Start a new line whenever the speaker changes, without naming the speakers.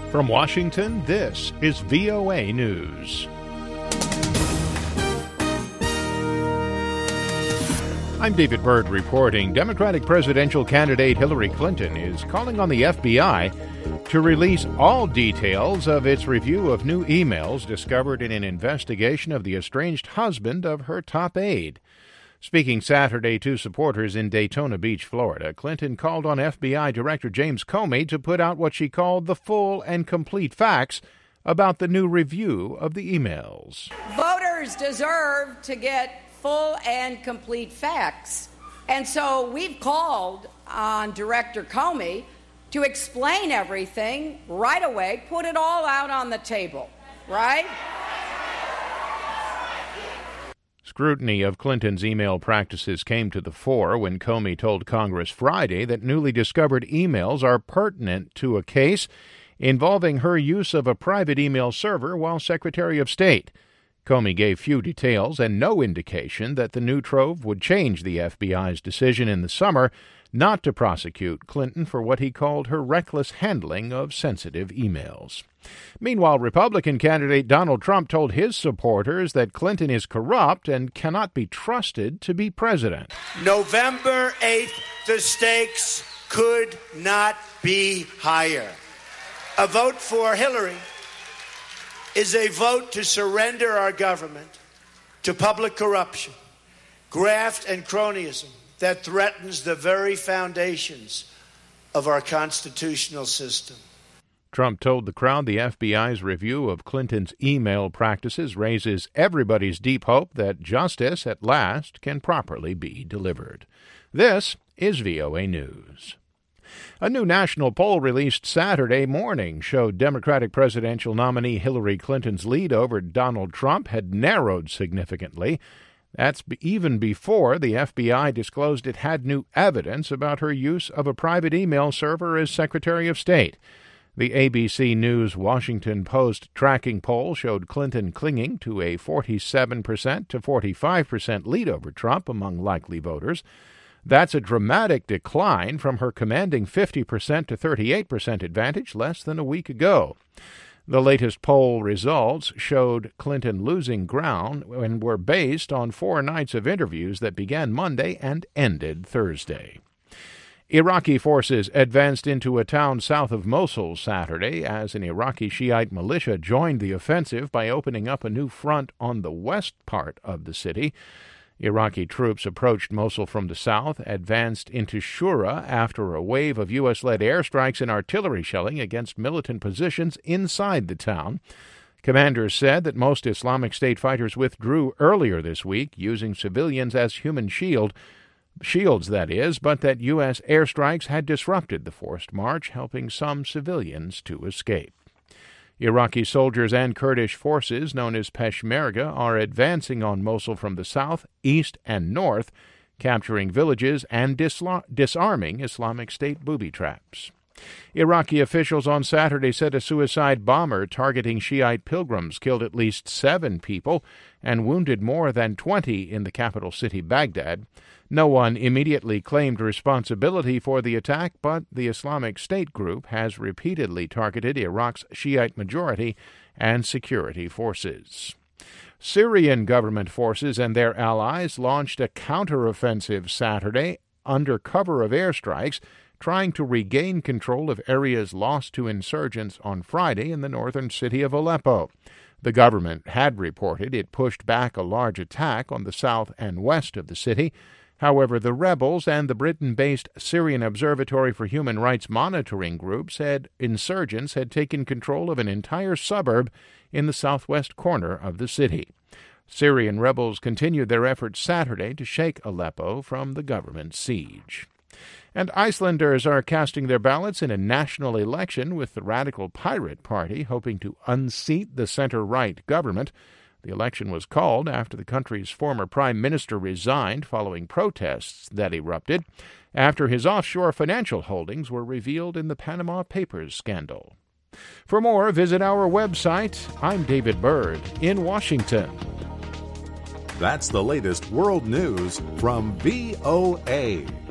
From Washington, this is VOA News. I'm David Byrd reporting. Democratic presidential candidate Hillary Clinton is calling on the FBI to release all details of its review of new emails discovered in an investigation of the estranged husband of her top aide. Speaking Saturday to supporters in Daytona Beach, Florida, Clinton called on FBI Director James Comey to put out what she called the full and complete facts about the new review of the emails.
Voters deserve to get full and complete facts. And so we've called on Director Comey to explain everything right away, put it all out on the table, right?
Scrutiny of Clinton's email practices came to the fore when Comey told Congress Friday that newly discovered emails are pertinent to a case involving her use of a private email server while Secretary of State. Comey gave few details and no indication that the new trove would change the FBI's decision in the summer not to prosecute Clinton for what he called her reckless handling of sensitive emails. Meanwhile, Republican candidate Donald Trump told his supporters that Clinton is corrupt and cannot be trusted to be president.
November 8th, the stakes could not be higher. A vote for Hillary is a vote to surrender our government to public corruption, graft, and cronyism that threatens the very foundations of our constitutional system.
Trump told the crowd the FBI's review of Clinton's email practices raises everybody's deep hope that justice at last can properly be delivered. This is VOA News. A new national poll released Saturday morning showed Democratic presidential nominee Hillary Clinton's lead over Donald Trump had narrowed significantly. That's even before the FBI disclosed it had new evidence about her use of a private email server as Secretary of State. The ABC News Washington Post tracking poll showed Clinton clinging to a 47% to 45% lead over Trump among likely voters. That's a dramatic decline from her commanding 50% to 38% advantage less than a week ago. The latest poll results showed Clinton losing ground and were based on 4 nights of interviews that began Monday and ended Thursday. Iraqi forces advanced into a town south of Mosul Saturday as an Iraqi Shiite militia joined the offensive by opening up a new front on the west part of the city. Iraqi troops approached Mosul from the south, advanced into Shura after a wave of U.S.-led airstrikes and artillery shelling against militant positions inside the town. Commanders said that most Islamic State fighters withdrew earlier this week, using civilians as human shields, that is, but that U.S. airstrikes had disrupted the forced march, helping some civilians to escape. Iraqi soldiers and Kurdish forces, known as Peshmerga, are advancing on Mosul from the south, east, and north, capturing villages and disarming Islamic State booby traps. Iraqi officials on Saturday said a suicide bomber targeting Shiite pilgrims killed at least 7 people and wounded more than 20 in the capital city, Baghdad. No one immediately claimed responsibility for the attack, but the Islamic State group has repeatedly targeted Iraq's Shiite majority and security forces. Syrian government forces and their allies launched a counteroffensive Saturday under cover of airstrikes, trying to regain control of areas lost to insurgents on Friday in the northern city of Aleppo. The government had reported it pushed back a large attack on the south and west of the city. However, the rebels and the Britain-based Syrian Observatory for Human Rights Monitoring Group said insurgents had taken control of an entire suburb in the southwest corner of the city. Syrian rebels continued their efforts Saturday to shake Aleppo from the government siege. And Icelanders are casting their ballots in a national election with the Radical Pirate Party hoping to unseat the center-right government. The election was called after the country's former prime minister resigned following protests that erupted after his offshore financial holdings were revealed in the Panama Papers scandal. For more, visit our website. I'm David Byrd in Washington.
That's the latest world news from VOA.